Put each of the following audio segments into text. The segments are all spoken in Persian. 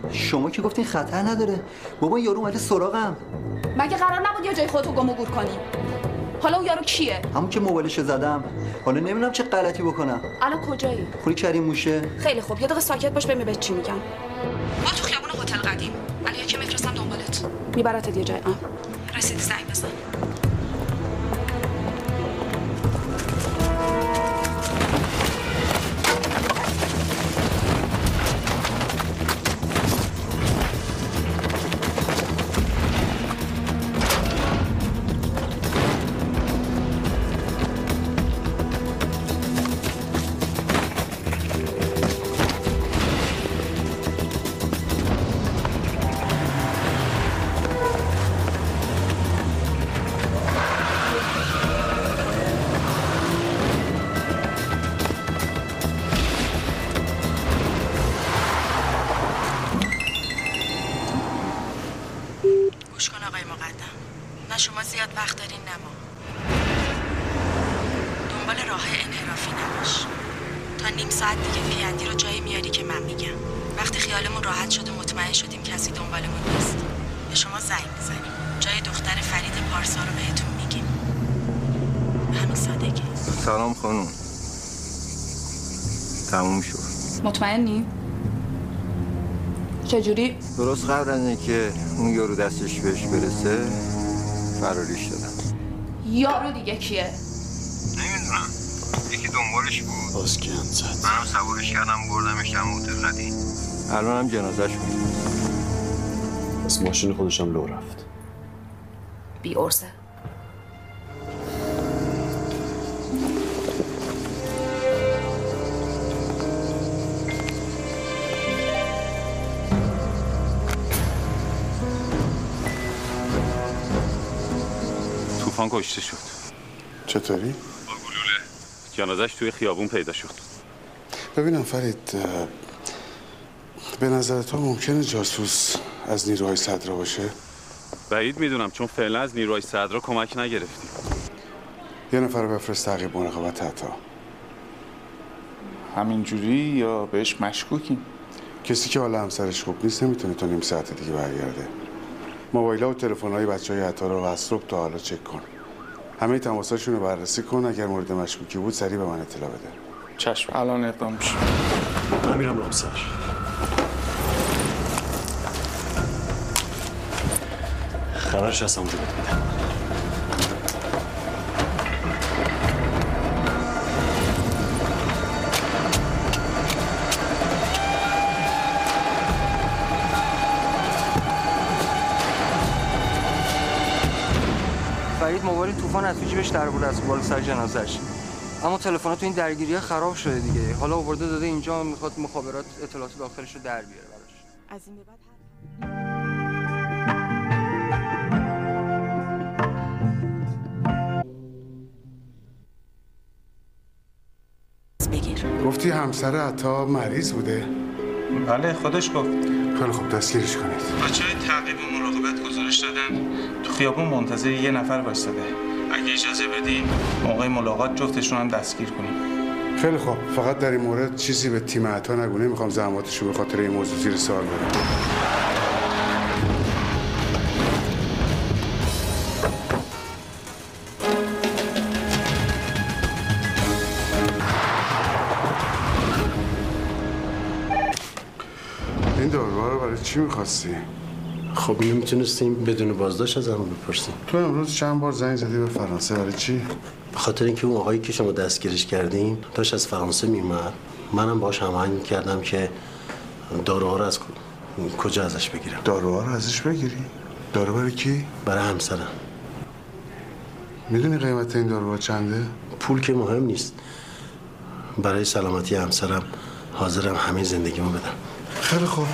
شما که گفتین خطر نداره. بابا یارو اومده سراغم. مگه قرار نبود یه جای خودتو گم و گور کنی؟ حالا اون یارو کیه؟ همون که موبایلشو زدم. حالا نمیدونم چه غلطی بکنم. الان کجایی؟ خونه کریم موشه. خیلی خوب، یه دقیقه ساکت باش ببین بهت چی میگم. ما تو خیابون هتل قدیم. الان یکی میفرستم دنبالت. میبرتت یه جای امن. رسیدی زنگ بزن. گوش کن آقای مقدم، نه شما زیاد وقت دارین نه ما. دنبال راه انحرافی نباش. تا نیم ساعت دیگه پیندی رو جایی میاری که من میگم. وقتی خیالمون راحت شد و مطمئن شدیم کسی دنبالمون نیست، به شما زنگ میزنیم. جای دختر فرید پارسا رو بهتون میگیم. همین سادگی. سلام خانم. تموم شد. مطمئنی؟ چجوری؟ درست قبل از اینکه اون یارو دستش بهش برسه فراریش دادم. یارو دیگه کیه؟ نمیدونم. یکی دنبالش بود. باسکن زد. منم سوارش کردم بردمش هم هتل قدیم. الان هم جنازه‌ش بود. از ماشین خودش هم لو رفت. بی ارزه. طوفان کشته شد. چطوری؟ با گلوله. جنازش توی خیابون پیدا شد. ببینم فرید، به نظر تو ممکنه جاسوس از نیروهای صدرا باشه؟ بعید میدونم، چون فعلا از نیروهای صدرا کمک نگرفتیم. یه نفر رو بفرست تعقیب مراقبت حتی. همینجوری یا بهش مشکوکیم؟ کسی که حالا همسرش خوب نیست نمیتونه تا نیم ساعت دیگه برگرده. موبایل‌ها و تلفن‌های بچه‌های عطار رو از صبح تا حالا چک کن. همه تماساشون رو بررسی کن، اگر مورد مشکوکی بود سریع به من اطلاع بده. چشم، الان اقدام میشه. من میرم رامسر. خبرش هستم اونجا بهت میدم. فرید موبایل طوفان از تو جیبش در برده از بالا سر جنازه‌اش. اما تلفن‌ها تو این درگیری خراب شده دیگه. حالا آورده داده اینجا، میخواد مخابرات اطلاعات داخلش رو در بیاره براش. از این به بعد بگیر. گفتی همسر عطا مریض بوده؟ بله، خودش گفت. خیلی خوب، دستگیرش کنید. بچه‌های تعقیب و مراقبت گزارش دادن تو خیابون منتظر یه نفر وایساده. اگه اجازه بدین موقع ملاقات جفتشون هم دستگیر کنیم. خیلی خوب، فقط در این مورد چیزی به تیم عطا نگو. نمیخوام زحماتشو به خاطر این موضوع زیر سوال برم. این داروها رو برای چی می‌خواستی؟ خب اینو میتونستیم بدون بازداشت از همون بپرسیم. تو امروز چند بار زنگ زدی به فرانسه، برای چی؟ به خاطر اینکه اون آقایی که شما دستگیرش کردین داشت از فرانسه میومد. منم باهاش هماهنگ کردم که داروها رو از کجا ازش بگیرم. داروها رو ازش بگیری؟ دارو برای کی؟ برای همسرم. میدونی قیمت این داروها چنده؟ پول که مهم نیست. برای سلامتی همسرم حاضرم همه زندگیمو بدم. خیلی خوب.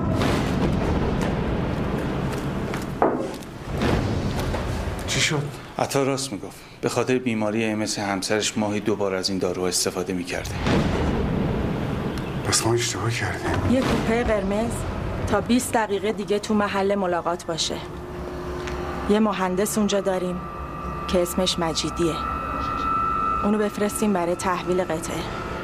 چی شد؟ عطا راست میگفت. به خاطر بیماری MS همسرش ماهی 2 بار از این دارو استفاده میکرده. پس ما اشتباه کردیم. یه کوپه قرمز تا 20 دقیقه دیگه تو محل ملاقات باشه. یه مهندس اونجا داریم که اسمش مجیدیه. اونو بفرستیم برای تحویل قطعه.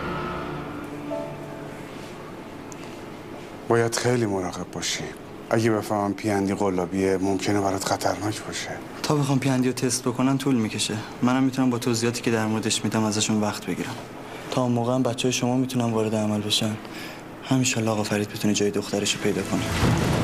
باید خیلی مراقب باشی. اگه بفهمم پیندی قلابیه ممکنه برات خطرناک باشه. تا بخوام پیندی رو تست بکنن طول میکشه. منم میتونم با توضیحاتی که در موردش میدم ازشون وقت بگیرم. تا اون موقع هم بچهای شما میتونن وارد عمل بشن. همین آقا فرید بتونه جای دخترش رو پیدا کنه.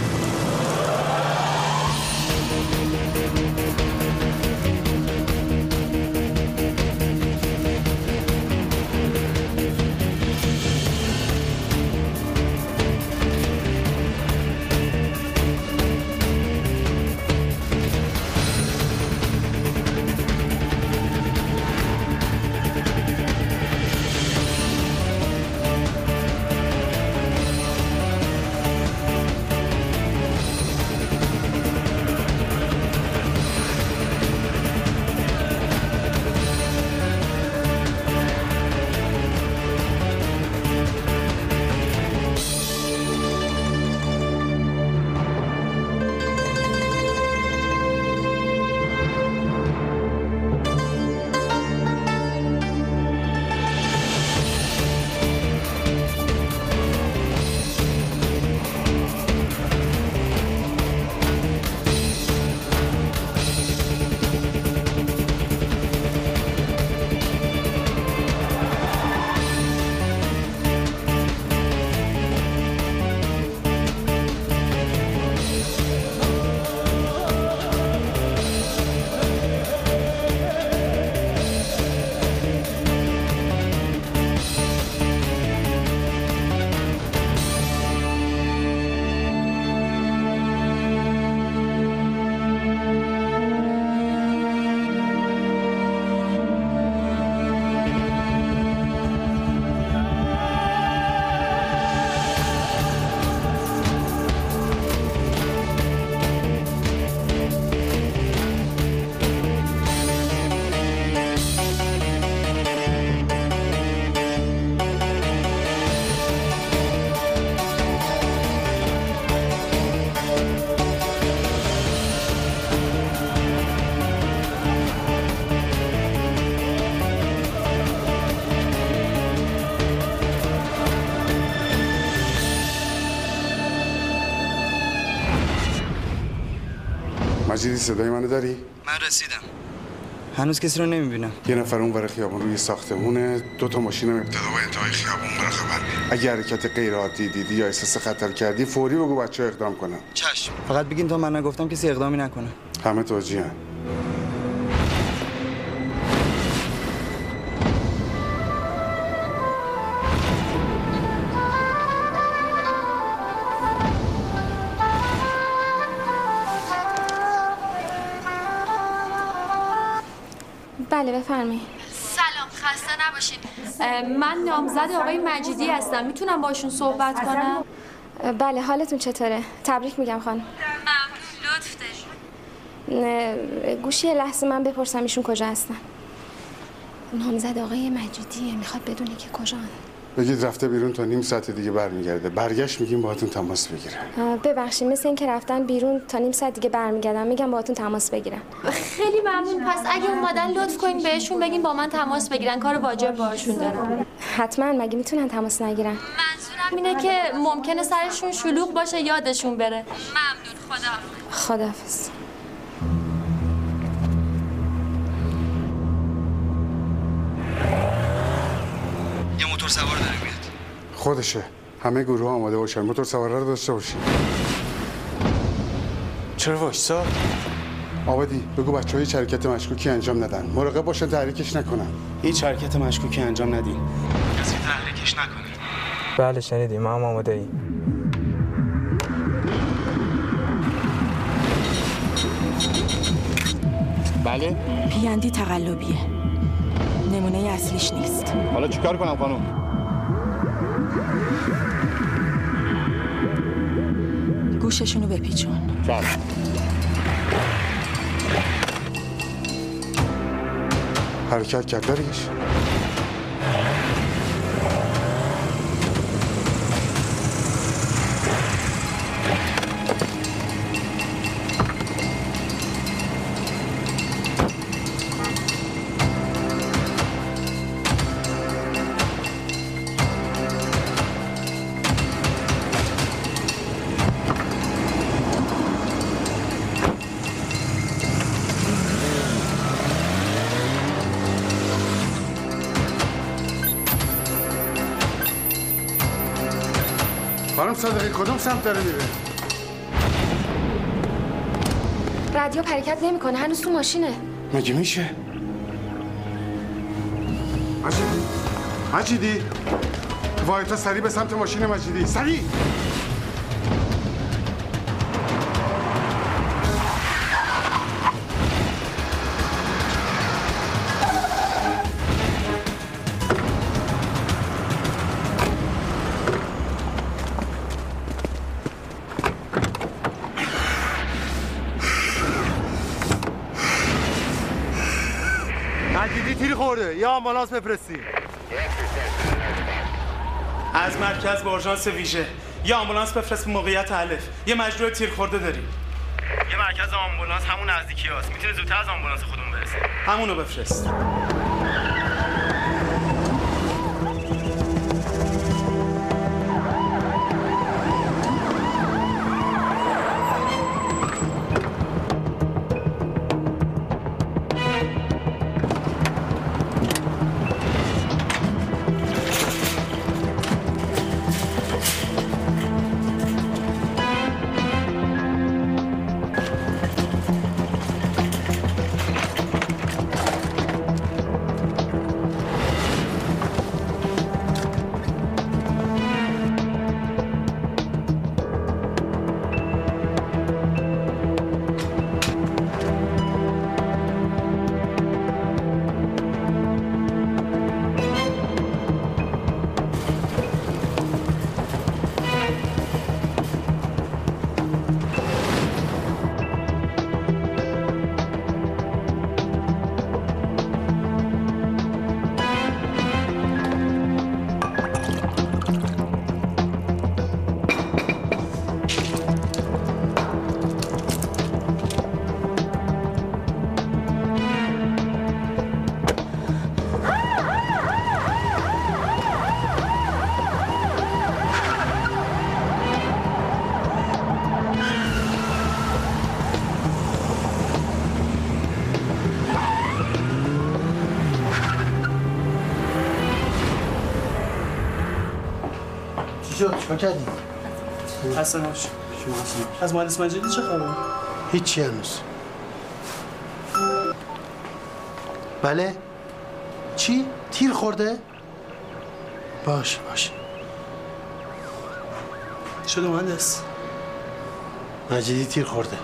مجیدی صدای منو داری؟ من رسیدم. هنوز کسی رو نمیبینم. یه نفر اون ور خیابون روی ساختمونه، 2 تا ماشین هم ابتدا و انتهای خیابون مراقبن. اگه حرکت غیر عادی دیدی یا احساس خطر کردی فوری بگو بچه‌ها اقدام کنن. چشم. فقط بگین تا من نگفتم کسی اقدامی نکنه. همه توجیهن. بله بفرمایید. سلام، خسته نباشید. من نامزد آقای مجیدی هستم. میتونم باشون صحبت کنم؟ بله، حالتون چطوره؟ تبریک میگم خانم. ممنون، لطف دارید. گوشی لحظه من بپرسم ایشون کجا هستن. نامزد آقای مجیدیه، میخواد بدونه که کجان. بگید رفته بیرون تا نیم ساعت دیگه برمیگرده. برگشت میگیم باهاتون تماس بگیره. ببخشید مثل این که رفتن بیرون تا نیم ساعت دیگه برمیگردن میگم باهاتون تماس بگیرن. خیلی ممنون. پس اگه اومدن لطف کنین بهشون بگین با من تماس بگیرن، کار واجب باهاشون دارم. حتما، مگه میتونن تماس نگیرن؟ منظورم اینه که ممکنه سرشون شلوغ باشه یادشون بره. ممنون، خداحافظ. یه موتور سوار داره میاد. خودشه. همه گروه آماده باشن. موتور سواره رو داشته باشین. چرا وایسا؟ آبادی بگو بچه‌ها هیچ حرکت مشکوکی انجام ندن. مراقب باشن تحریکش نکنن. هیچ حرکت مشکوکی انجام ندین. کسی تحریکش نکنه. بله شنیدیم. ما هم آماده ایم. بله؟ پیندی تقلبیه. نمونه اصلیش نیست. حالا چیکار کنم خانم؟ گوششونو بپیچون. چشم. حرکت کرد داریش. خانم صادقی کدوم سمت داره میره؟ رادیو حرکت نمیکنه، هنوز تو ماشینه. مگه میشه؟ مجیدی وایتا سریع به سمت ماشین مجیدی، سریع. مجیدی تیر خورده، یا آمبولانس بفرستی. از مرکز به اورژانس ویژه یا آمبولانس بفرست به موقعیت الف. یه مجروح تیر خورده داریم. یه مرکز آمبولانس همون نزدیکی هست. میتونه زودتر از آمبولانس خودمون برسه. همونو بفرست. چیکار کردی؟ حسن باش. از مهندس مجیدی چه خبر؟ هیچی هنوز. بله؟ چی؟ تیر خورده؟ باشه. شده مهندس؟ مجیدی تیر خورده.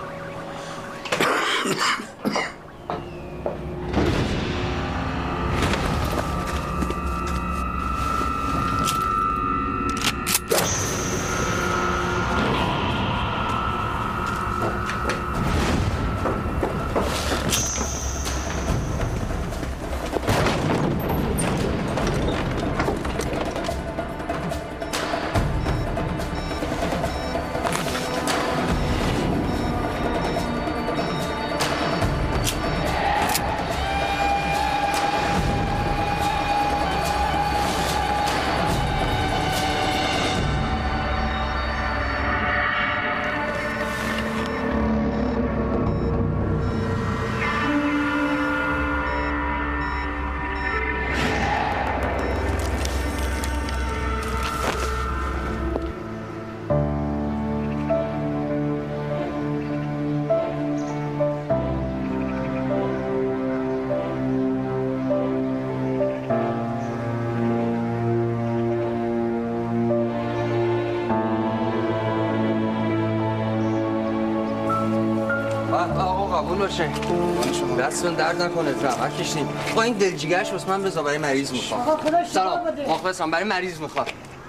قبول باشه. دستون درد نکنه، زحمت کشیدیم. با این دلجیگرش واسه من بذار، برای مریض میخوام. سلام مخلصم، برای مریض میخوام.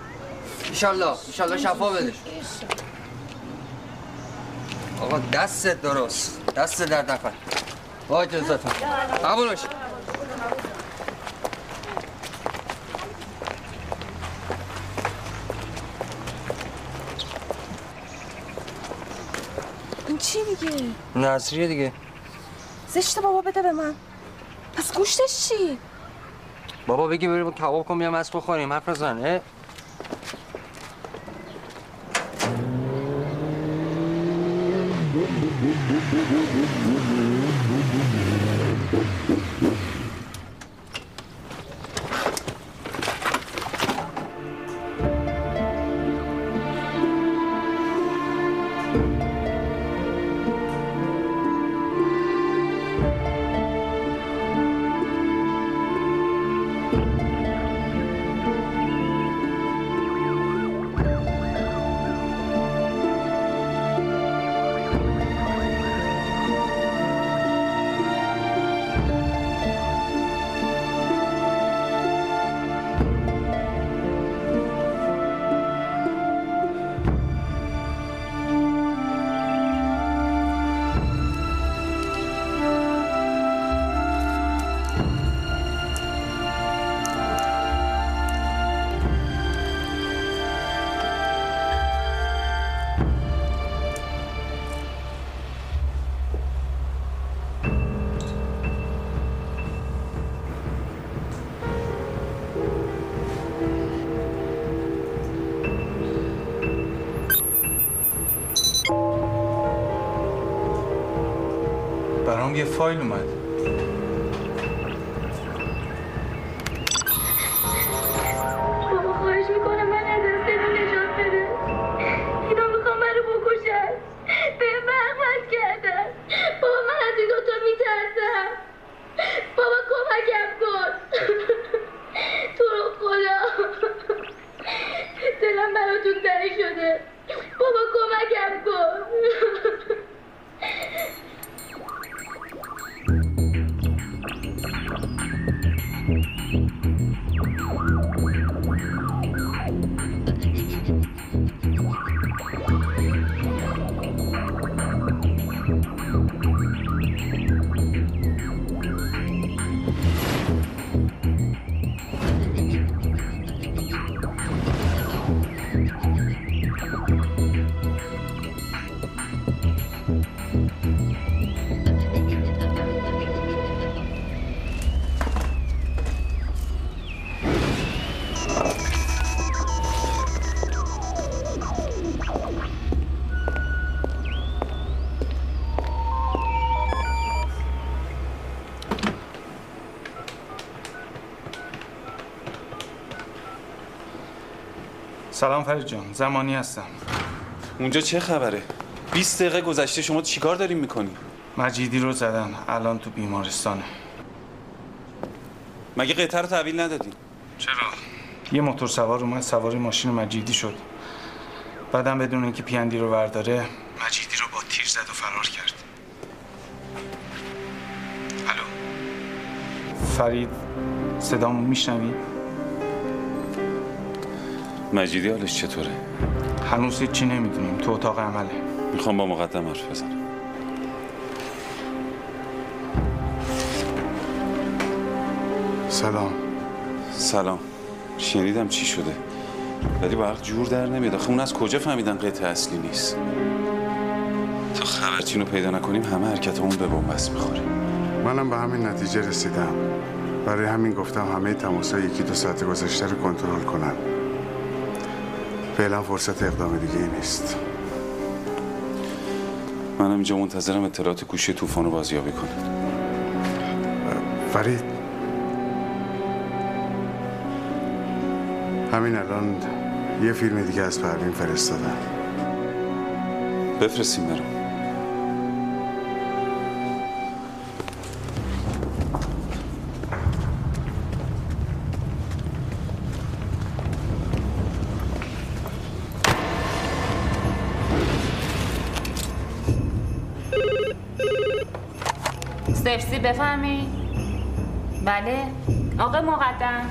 ان شفا بده. آقا دستت درست، دست درد نکن. با اجازهتون. قبول باشه. این چی میگه؟ نصریه دیگه. زشته بابا بده به من. پس گوشتش چی؟ بابا بگی بریم کباب کنیم از بخوریم حرف نزن. برام یه فایل اومد. بابا خواهش میکنم من از اینو نجات بده. اینا میخوام منو بکشن. به مغمت کردن. بابا من از این دوتا میترسم. بابا کمکم کن. تو رو خدا. دلم براتون تنگ شده. بابا کمکم کن. سلام فرید جان، زمانی هستم. اونجا چه خبره؟ 20 دقیقه گذشته، شما چیکار دارین میکنی؟ مجیدی رو زدن، الان تو بیمارستانه. مگه قطعه رو تحویل ندادین؟ چرا؟ یه موتور سوار اومد سوار ماشین مجیدی شد. بعدم بدون اینکه پیندی رو برداره، مجیدی رو با تیر زد و فرار کرد. الو؟ فرید، صدامو میشنوی؟ مجیدی حالش چطوره؟ هنوز هیچی نمیدونیم، تو اتاق عمله. میخوام با مقدم حرف بزنم. سلام. سلام. شنیدم چی شده، ولی با حق جور در نمیاد. آخه اون از کجا فهمیدن قطعه اصلی نیست؟ تا خبرچین رو پیدا نکنیم همه حرکتمون به بنبست میخوره. منم به همین نتیجه رسیدم. برای همین گفتم همه تماس‌های 1-2 ساعت گذشته رو کنترل کنن. فعلا فرصت اقدام دیگه ای نیست. منم اینجا منتظرم اطلاعات گوشی طوفان رو بازیابی کنن. فرید، همین الان یه فیلم دیگه از پروین فرستادن. بفرستیم برام. سفسی بفهمی؟ بله آقا مقدم.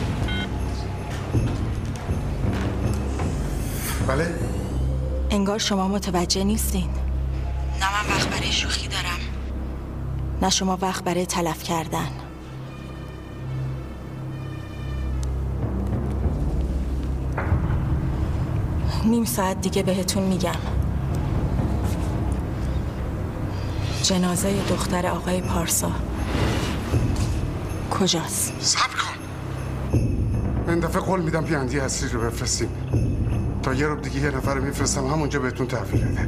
بله؟ انگار شما متوجه نیستین. نه من وقت برای شوخی دارم، نه شما وقت برای تلف کردن. نیم ساعت دیگه بهتون میگم. جنازه دختر آقای پارسا کجاست؟ صبر کن. این دفعه قول میدم پیاندی اصلی رو بفرستیم. تا یه روب دیگه یه نفر میفرستم همونجا بهتون تحویل بده.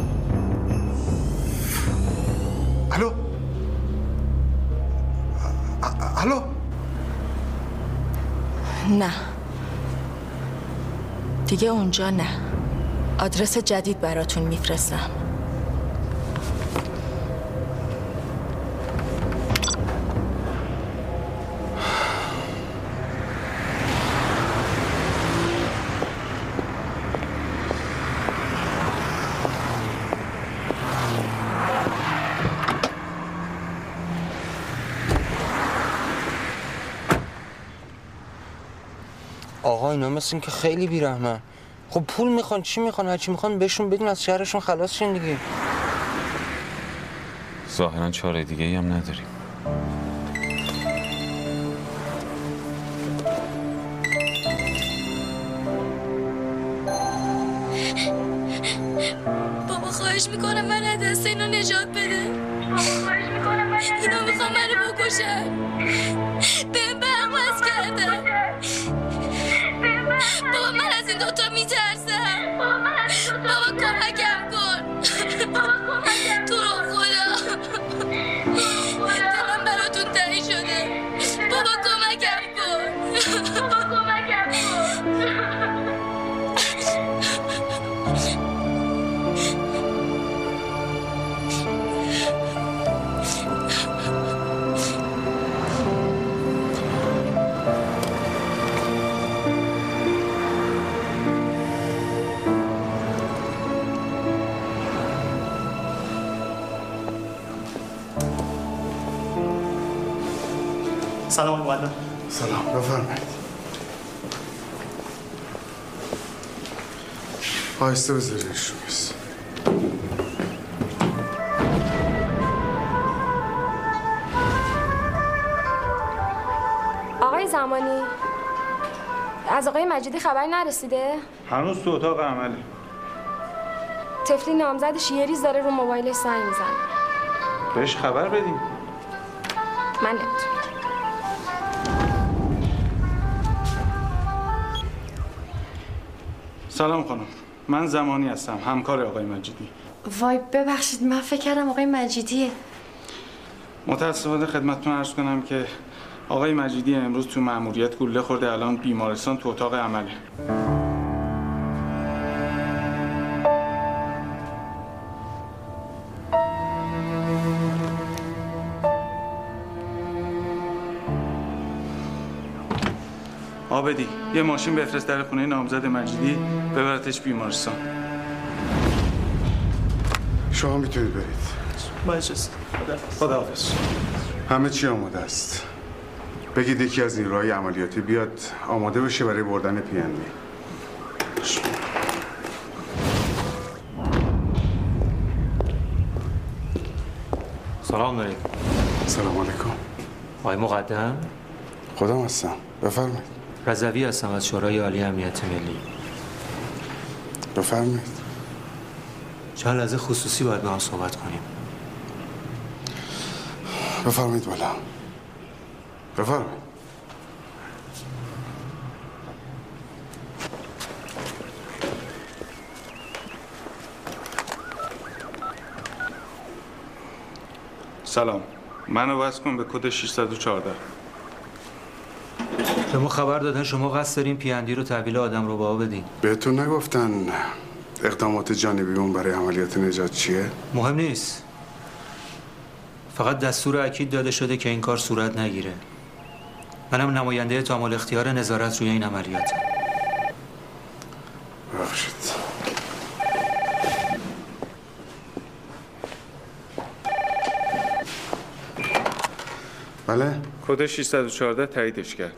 الو؟ الو؟ نه دیگه اونجا نه. آدرس جدید براتون میفرستم. آقا اینا مثل این که خیلی بیرحمن. خب پول میخوان، چی میخوان، هرچی میخوان بهشون بدین از شهرشون خلاص شن دیگه. ظاهرا چاره دیگه ای هم نداریم. بابا خواهش میکنم من از دست اینا نجات بده. بابا خواهش میکنم من اینا میخوام منو بکشن. بهم برمز کردن. بابا من از این دوتا میترسم. بابا کمکم کن. تو رو خدا. دلم براتون تنگ شده. بابا کمکم کن. بابا کمکم کن. سلام معلم. سلام، بفرمایید. آهسته بذاریش رو میز. آقای زمانی از آقای مجیدی خبر نرسیده؟ هنوز تو اتاق عمله. طفلی نامزدش یه ریز داره رو موبایلش زنگ میزنه. بهش خبر بدیم. من نمیتونم. سلام خانم، من زمانی هستم، همکار آقای مجیدی. وای ببخشید من فکر کردم آقای مجیدیه. متاسفانه خدمتتون عرض کنم که آقای مجیدی امروز تو مأموریت گلوله خورده، الان بیمارستان تو اتاق عمله. آبدی یه ماشین بفرست در خونه نامزد مجیدی ببرتش بیمارستان. شما میتونید برید. باشه. خداحافظ. همه چی آماده است. بگید یکی از نیروهای عملیاتی بیاد آماده بشه برای بردن پیاندی. سلام علیکم. سلام علیکم. آقای مقدم؟ خودم هستم. بفرمایید. رضوی هستم از شورای عالی امنیت ملی. بفرمایید. چند لحظه خصوصی باید با هم صحبت کنیم. بفرمایید بالا. بفرمایید. سلام، منو وصل کن به کد 614. به ما خبر دادن شما قصد دارین پیاندی رو تحویل آدم رو با بدین. بهتون نگفتن اقدامات جانبیمون برای عملیات نجات چیه؟ مهم نیست. فقط دستور اکید داده شده که این کار صورت نگیره. منم نماینده تمام اختیار نظارت روی این عملیاتم. ببخشید. بله؟ کد 614 تاییدش کرد.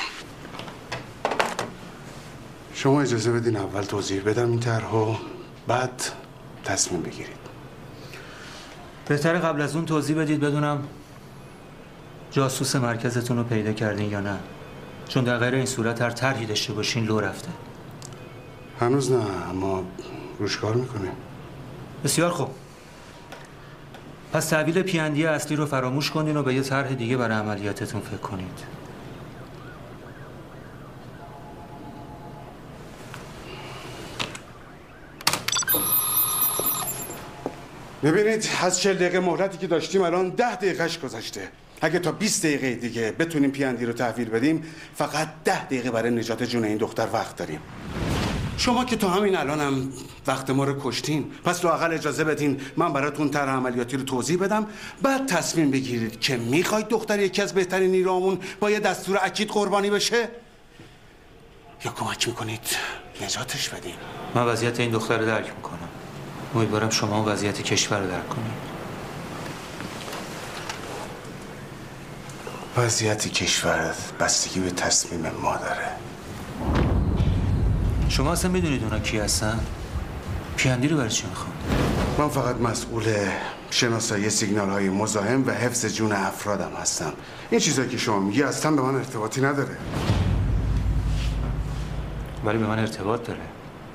شما اجازه بدین اول توضیح بدم این طرحو، بعد تصمیم بگیرید. بهتره قبل از اون توضیح بدید بدونم جاسوس مرکزتون رو پیدا کردین یا نه، چون در غیر این صورت هر طرحی داشته باشین لو رفته. هنوز نه، اما روش کار میکنیم. بسیار خوب. پس تحویل پی‌اندی اصلی رو فراموش کنین و به یه طرح دیگه برای عملیاتتون فکر کنید. ببینید از 40 دقیقه مهلتی که داشتیم الان 10 دقیقهش گذشته. اگه تا 20 دقیقه دیگه بتونیم پی‌اندی رو تحویل بدیم فقط 10 دقیقه برای نجات جون این دختر وقت داریم. شما که تا همین الانم وقت ما رو کشتین، پس لااقل اجازه بدین من براتون طرح عملیاتی رو توضیح بدم، بعد تصمیم بگیرید که میخواید دختر یکی از بهترین نیروامون با یه دستور اکید قربانی بشه یا کمک میکنید نجاتش بدیم. من وضعیت این دختر رو درک میکنم. امیدوارم شما وضعیت کشور رو درک کنید. وضعیت کشور بستگی به تصمیم ما داره. شما اصلا میدونید اونا کی هستن؟ پی‌اندی رو برای چی میخوان؟ من فقط مسئول شناسایی سیگنال های مزاحم و حفظ جون افرادم هستم. این چیزایی که شما میگی اصلا به من ارتباطی نداره. ولی به من ارتباط داره.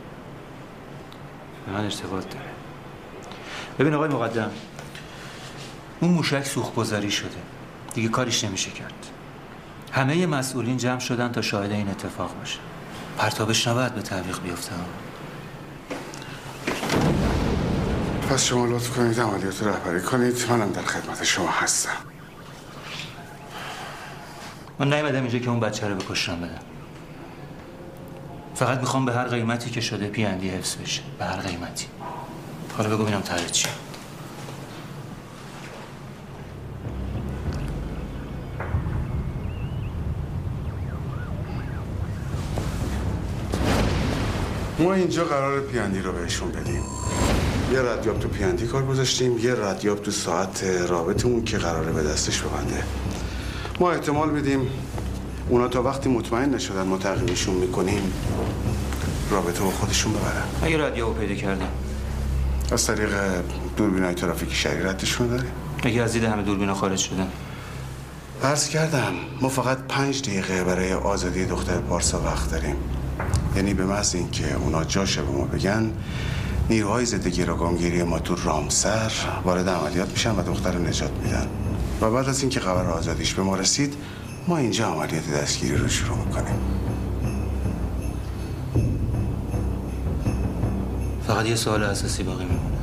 به من ارتباط داره. ببین آقای مقدم، اون موشک سوخت‌گذاری شده. دیگه کاریش نمیشه کرد. همه مسئولین جمع شدن تا شاهد این اتفاق باشن. پرتابش نباید به تعویق بیفته. پس شما لطف کنید عملیات رو رهبری کنید. منم در خدمت شما هستم. من نیومدم اینجا که اون بچه رو به کشتن بدم. فقط میخوام به هر قیمتی که شده پی‌اندی حفظ بشه. به هر قیمتی. حالا بگو ببینم طرح چیه؟ ما اینجا قرار پی‌اندی رو بهشون بدیم. یه ردیاب تو پی‌اندی کار گذاشتیم، یه ردیاب تو ساعت رابطمون که قراره به دستش ببنده. ما احتمال میدیم اونا تا وقتی مطمئن نشدن ما تعقیبشون میکنیم رابطه با خودشون ببرن. اگه ردیابو پیدا کردم از طریق دوربینای ترافیک شهری ردشون داریم. اگه از دید همه دوربینا خارج شدن؟ عرض کردم ما فقط 5 دقیقه برای آزادی دختر پارسا وقت داریم. یعنی به محض اینکه اونا جاش به ما بگن نیروهای ضد گروگانگیری ما تو رامسر وارد عملیات میشن و دختر رو نجات میدن و بعد از اینکه خبر آزادیش به ما رسید ما اینجا عملیات دستگیری رو شروع میکنیم. فقط یه سوال اساسی باقی میمونه.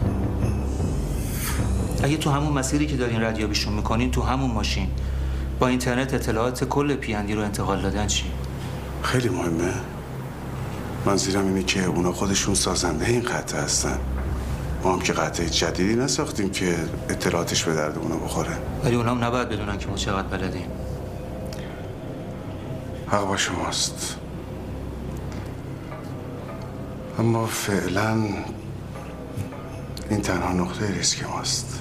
اگه تو همون مسیری که دارین ردیابیشون میکنین تو همون ماشین با اینترنت اطلاعات کل پی‌اندی رو انتقال دادن چی؟ خیلی مهمه. منظورم اینه که اونا خودشون سازنده این قطعه هستن. ما هم که قطعه جدیدی نساختیم که اطلاعاتش به درد اونا بخوره. ولی اونا هم نباید بدونن که ما چقدر بلدیم. حق با شماست. اما فعلا این تنها نقطه ریسک ماست.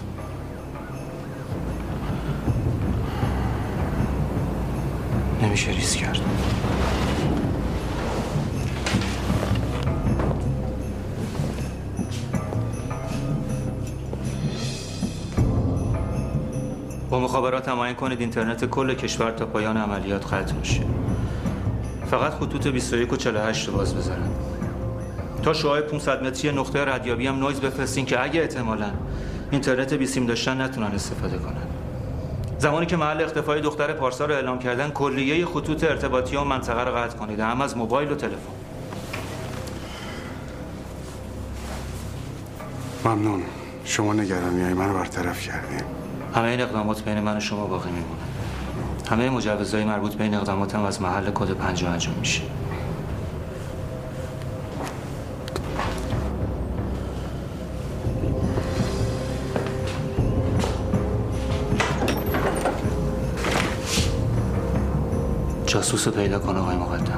نمیشه ریسک کرد. با مخابرات تماین کنید اینترنت کل کشور تا پایان عملیات قطع بشه. فقط خطوط 21 و 48 رو باز بذارن. تا شعاع 500 متری نقطه ردیابی هم نویز بفرستین که اگه احتمالاً اینترنت بیسیم داشتن نتونن استفاده کنن. زمانی که محل اختفای دختر پارسا رو اعلام کردن کلیه خطوط ارتباطی و منطقه رو قطع کنید، هم از موبایل و تلفن. ممنون. شما نگرانی‌های منو برطرف کردین. همه این اقدامات بین من و شما باقی میمونه. همه مجوزهای مربوط به این اقدامات هم از محل کد 5 انجام میشه. جاسوس رو پیدا کن آقای مقدم.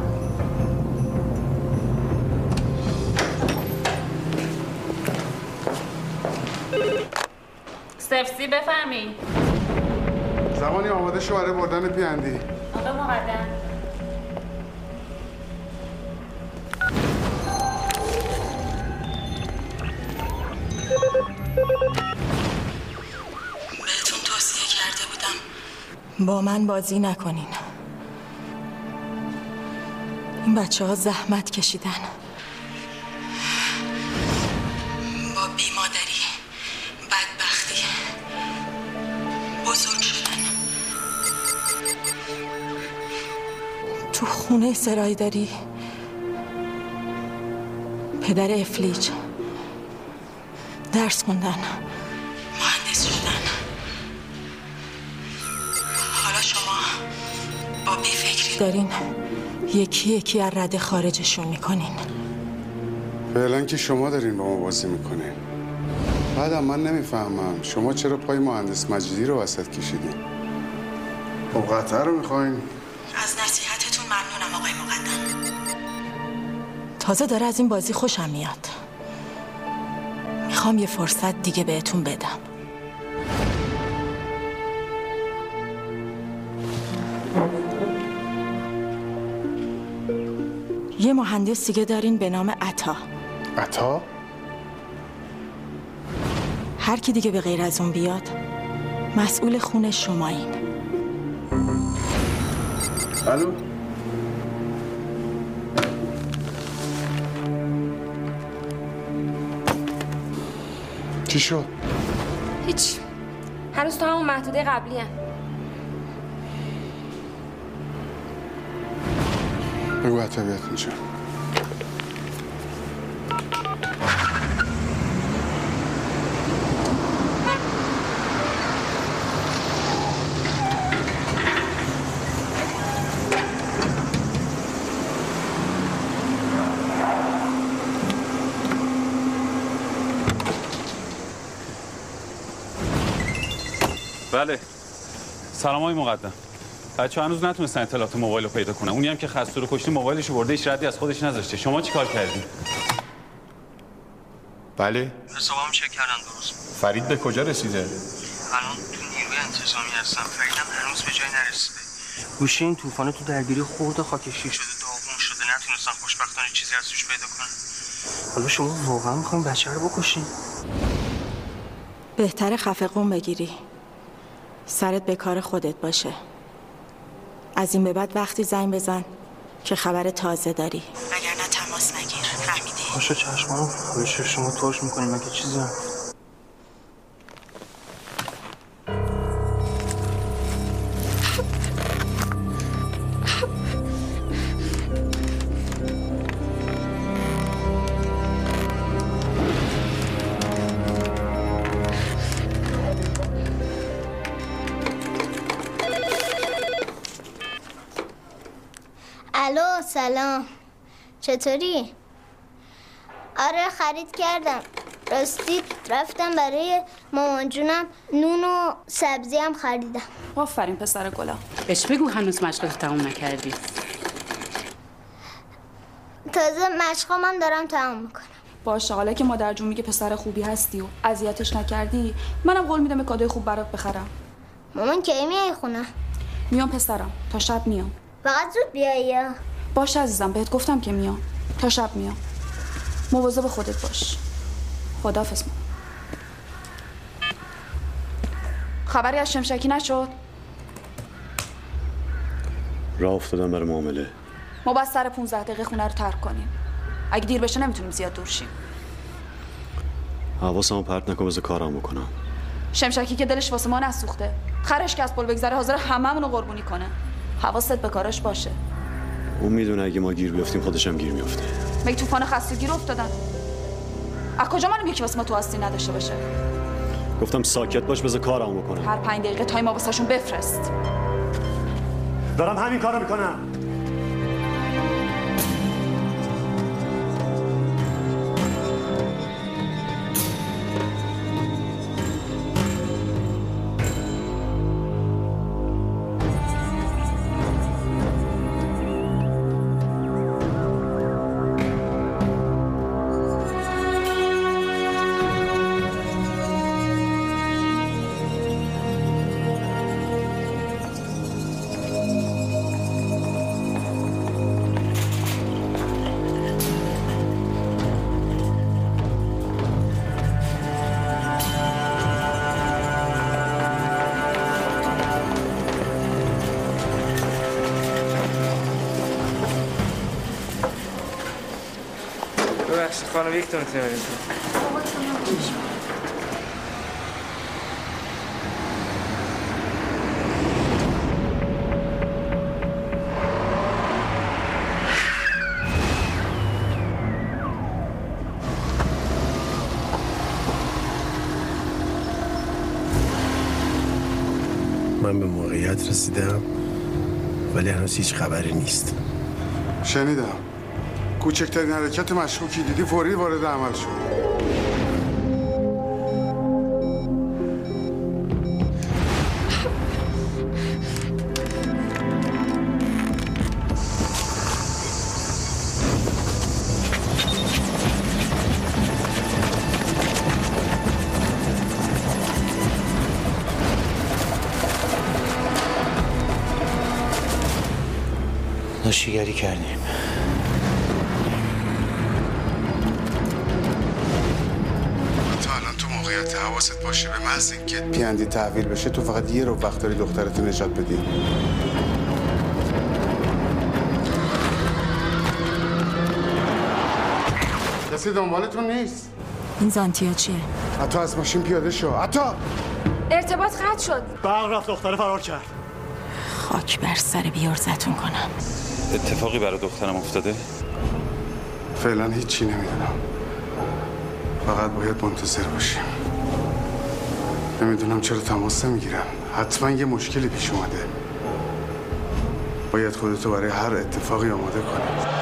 سفسی بفرمی. زمانی آماده شو برای بردن پی‌اندی. آقای مقدم. بهتون توصیه کرده بودم با من بازی نکنین. این بچه ها زحمت کشیدن. با بیمادری، بدبختی، خونه سرایی داری؟ پدر افلیج درس خوندن، مهندس شدن. حالا شما با بیفکری دارین یکی یکی از رده خارجشون میکنین. فعلا که شما دارین با ما بازی میکنین. بعدم من نمیفهمم شما چرا پای مهندس مجیدی رو وسط کشیدین؟ خب قطعه رو میخواین؟ از نصیحتتون ممنونم آقای مقدم. تازه داره از این بازی خوشم میاد. میخوام یه فرصت دیگه بهتون بدم. یه مهندس دیگه دارین به نام عطا. عطا؟ هر کی دیگه به غیر از اون بیاد مسئول خونه شمایین. الو؟ چی شد؟ هیچ. هنوز تو همون محدوده قبلی هم. بگو عطا بیاد اینجا. بله. سلام آقای مقدم. بچه هنوز نتونستن اطلاعات موبایل رو پیدا کنن. اونی هم که خسته رو کشتی موبایلش رو برده، هیچ ردی از خودش نذاشته. شما چی کار کردین؟ بله. حسابم چک کردن درست. فرید به کجا رسیده؟ الان تو نیروی انتظامی هستم. فریدم هنوز به جای نرسیده. گوشی این طوفان تو درگیری خورده خاکشیر شده، داغون شده، نتونستن خوشبختانه چیزی از توش پیدا کنن. حالا شما واقعا میخواین بچه رو بکشین؟ بهتره خفه قوم بگیری. سرت به کار خودت باشه. از این به بعد وقتی زنگ بزن که خبر تازه داری. وگرنه تماس نگیر. فهمیدی؟ باشه چشمانم. همیشه شما ترش میکنیم مگه چیزی هم. الو سلام، چطوری؟ آره خرید کردم. راستی رفتم برای مامان جونم نون و سبزی هم خریدم. آفرین پسر گلا. بهش بگو هنوز مشقت تموم نکردی. تازه مشقام هم دارم تموم میکنم. باشه، حالا که مادر جون میگه پسر خوبی هستی و اذیتش نکردی، منم قول میدم کادوی خوب برات بخرم. مامان کی میای خونه؟ میام پسرم، تا شب میام. فقط زود بیایی یا؟ باشه عزیزم، بهت گفتم که میام. تا شب میام. مواظب خودت باش. خداحافظ. خبری از شمشکی نشد؟ راه افتادم برای معامله. ما باید سر 15 دقیقه خونه رو ترک کنیم. اگه دیر بشه نمیتونیم زیاد دور شیم. حواسمو پرت نکن، بذار کارم بکنم. شمشکی که دلش واسه ما نسوخته، خرش که از پل بگذره حاضر هممونو قربونی کنه. حواست به کاراش باشه. اون میدونه اگه ما گیر بیافتیم خودش هم گیر میافته. مگه طوفان خستگی رو افتادن؟ از کجا معلومه یکی واسه ما تو هستی نداشته باشه؟ گفتم ساکت باش، بذار کارم بکنم. هر 5 دقیقه تایم واسهشون بفرست. دارم همین کارو میکنم. ببخشید خانم، یک تونتون بریم. من به موقعیت رسیدم ولی هنوز هیچ خبری نیست. شنیدم کوچکترین حرکت مشکوکی دیدی فوری وارد عمل شد. ناشیگری کردیم. تا الان تو موقعیت حواست باشه به محض اینکه پیندی تحویل بشه تو فقط یه رو وقت داری دخترتو نجات بدی. کسی دنبالتون نیست؟ این زانتیا چیه؟ عطا از ماشین پیاده شو. عطا ارتباط قطع شد. برق رفت، دختره فرار کرد. خاک بر سر بیارزتون کنم. اتفاقی برای دخترم افتاده؟ فعلا هیچی نمیدونم. فقط باید منتظر باشیم. نمیدونم چرا تماس نمیگیرن. حتما یه مشکلی پیش اومده. باید خودتو برای هر اتفاقی آماده کنی.